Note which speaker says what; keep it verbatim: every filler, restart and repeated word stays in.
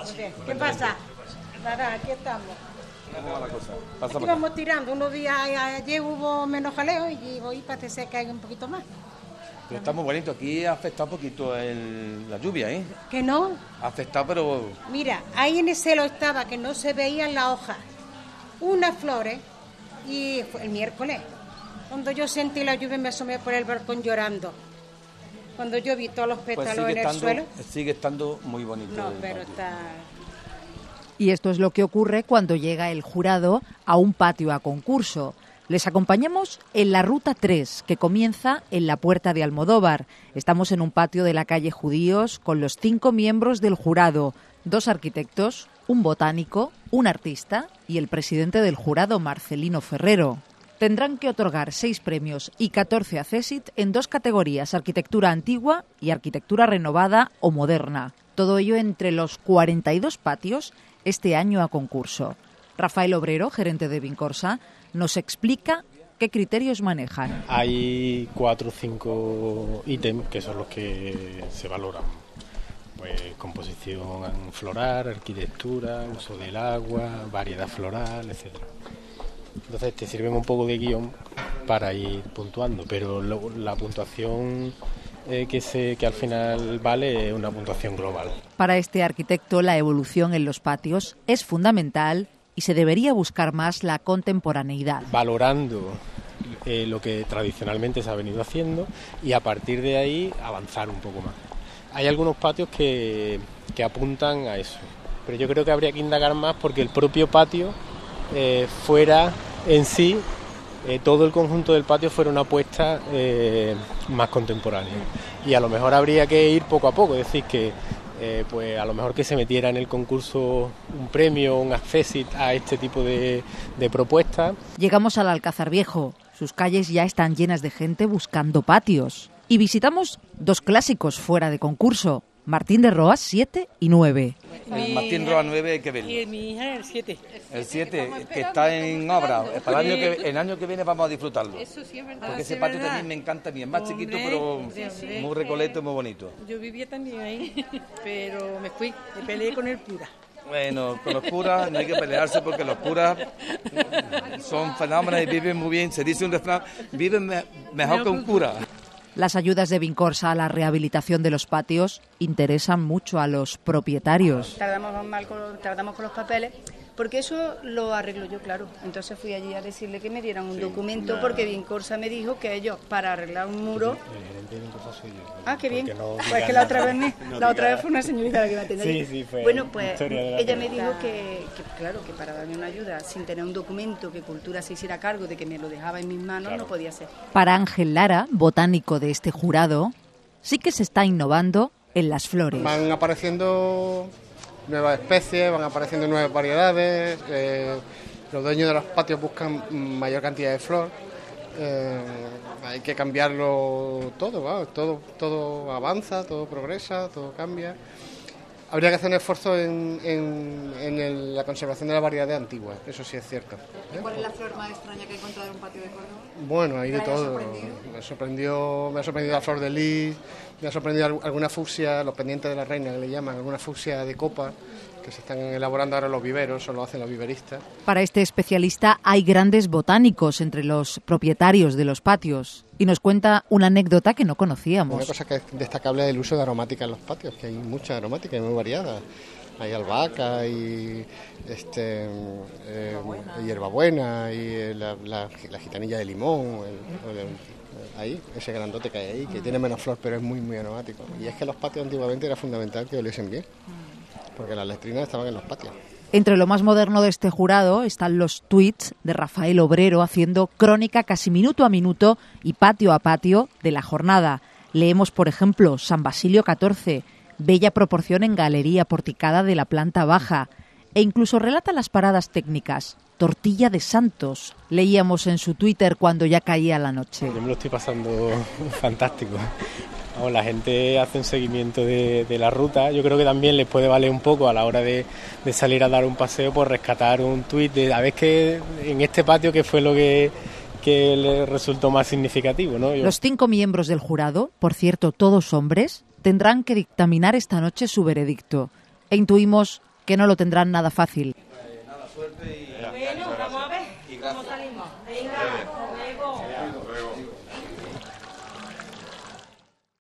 Speaker 1: ¿Qué pasa? Nada, aquí estamos.
Speaker 2: ¿Cómo va la cosa? Pasa
Speaker 1: Aquí vamos tirando. Unos días ayer hubo menos jaleo y hoy parece que hay un poquito más.
Speaker 2: Pero está muy bonito. Aquí ha afectado un poquito el, la lluvia, ¿eh?
Speaker 1: ¿Que no?
Speaker 2: Ha afectado, pero...
Speaker 1: Mira, ahí en el cielo estaba que no se veían las hojas. Unas flores y fue el miércoles. Cuando yo sentí la lluvia me asomé por el balcón llorando. Cuando yo vi todos los pétalos
Speaker 2: pues
Speaker 1: en el
Speaker 2: estando,
Speaker 1: suelo.
Speaker 2: Sigue estando muy bonito.
Speaker 1: No, pero patio. Está...
Speaker 3: Y esto es lo que ocurre cuando llega el jurado a un patio a concurso. Les acompañamos en la Ruta tres, que comienza en la Puerta de Almodóvar. Estamos en un patio de la calle Judíos con los cinco miembros del jurado, dos arquitectos, un botánico, un artista y el presidente del jurado, Marcelino Ferrero. Tendrán que otorgar seis premios y catorce accesit en dos categorías, arquitectura antigua y arquitectura renovada o moderna. Todo ello entre los cuarenta y dos patios este año a concurso. Rafael Obrero, gerente de Vincorsa, nos explica qué criterios manejan.
Speaker 4: Hay cuatro o cinco ítems que son los que se valoran. Pues composición floral, arquitectura, uso del agua, variedad floral, etcétera. Entonces te sirven un poco de guión para ir puntuando, pero lo, la puntuación eh, que, se, que al final vale es una puntuación global.
Speaker 3: Para este arquitecto la evolución en los patios es fundamental y se debería buscar más la contemporaneidad.
Speaker 4: Valorando eh, lo que tradicionalmente se ha venido haciendo y a partir de ahí avanzar un poco más. Hay algunos patios que, que apuntan a eso, pero yo creo que habría que indagar más porque el propio patio eh, fuera en sí, eh, todo el conjunto del patio fuera una apuesta eh, más contemporánea. Y a lo mejor habría que ir poco a poco, es decir, que eh, pues a lo mejor que se metiera en el concurso un premio, un accessit a este tipo de, de propuestas.
Speaker 3: Llegamos al Alcázar Viejo, sus calles ya están llenas de gente buscando patios. Y visitamos dos clásicos fuera de concurso, Martín de Roas siete y nueve.
Speaker 2: El Martín Roas nueve hay que verlo.
Speaker 5: Y mi hija el siete.
Speaker 2: El siete, que está en obra. Para el año que, el año que viene vamos a disfrutarlo.
Speaker 5: Eso sí es verdad.
Speaker 2: Porque ese
Speaker 5: sí,
Speaker 2: patio
Speaker 5: verdad.
Speaker 2: también me encanta a mí. Es más
Speaker 5: Hombre,
Speaker 2: chiquito, pero
Speaker 5: sí, sí.
Speaker 2: muy recoleto y muy bonito.
Speaker 5: Yo vivía también ahí, pero me fui, me peleé con el cura.
Speaker 2: Bueno, con los curas no hay que pelearse porque los curas son fenómenos y viven muy bien. Se dice un refrán, viven me, mejor que un cura.
Speaker 3: Las ayudas de Vincorsa a la rehabilitación de los patios interesan mucho a los propietarios.
Speaker 6: Tardamos mal con, tardamos con los papeles, porque eso lo arreglo yo, claro. Entonces fui allí a decirle que me dieran un sí, documento, una... porque Vincorsa me dijo que ellos, para arreglar un muro...
Speaker 4: El gerente de Vincorsa soy yo.
Speaker 6: Ah, qué bien.
Speaker 4: No
Speaker 6: pues que la otra vez, me,
Speaker 4: no
Speaker 6: la otra vez fue una señorita la que me atendió.
Speaker 4: Sí, sí, fue
Speaker 6: bueno, pues ella me
Speaker 4: vida.
Speaker 6: dijo que, que, claro, que para darme una ayuda, sin tener un documento, que Cultura se hiciera cargo de que me lo dejaba en mis manos, claro. No podía ser.
Speaker 3: Para Ángel Lara, botánico de este jurado, sí que se está innovando en las flores.
Speaker 7: Van apareciendo nuevas especies, van apareciendo nuevas variedades, eh, los dueños de los patios buscan mayor cantidad de flor, eh, hay que cambiarlo todo, ¿va? todo, todo avanza, todo progresa, todo cambia. Habría que hacer un esfuerzo en, en, en el, la conservación de las variedades antiguas, eso sí es cierto. ¿eh?
Speaker 8: ¿Cuál es la flor más extraña que he encontrado en un patio de Córdoba?
Speaker 7: Bueno, hay de todo. Me sorprendió, me ha sorprendido la flor de lis, me ha sorprendido alguna fucsia, los pendientes de la reina que le llaman, alguna fucsia de copa que se están elaborando ahora en los viveros, eso lo hacen los viveristas.
Speaker 3: Para este especialista hay grandes botánicos entre los propietarios de los patios y nos cuenta una anécdota que no conocíamos.
Speaker 7: Una cosa que es destacable es el uso de aromática en los patios, que hay mucha aromática y muy variada. Hay albahaca, hay este, eh, hierbabuena, y la, la, la gitanilla de limón, el, el, ahí, ese grandote que hay ahí, que tiene menos flor pero es muy muy aromático. Y es que los patios antiguamente era fundamental que oliesen bien, porque las letrinas estaban en los patios.
Speaker 3: Entre lo más moderno de este jurado están los tuits de Rafael Obrero haciendo crónica casi minuto a minuto y patio a patio de la jornada. Leemos, por ejemplo, San Basilio catorce, bella proporción en galería porticada de la planta baja, e incluso relata las paradas técnicas. Tortilla de Santos, leíamos en su Twitter cuando ya caía la noche.
Speaker 4: Yo me lo estoy pasando fantástico. Vamos, la gente hace un seguimiento de, de la ruta. Yo creo que también les puede valer un poco a la hora de, de salir a dar un paseo, por rescatar un tuit de a ver qué en este patio qué fue lo que, que le resultó más significativo, ¿no? Yo...
Speaker 3: Los cinco miembros del jurado, por cierto todos hombres, tendrán que dictaminar esta noche su veredicto. E intuimos que no lo tendrán nada fácil.
Speaker 2: Nada, suerte y...
Speaker 1: Bueno, vamos a ver cómo salimos. Venga, luego.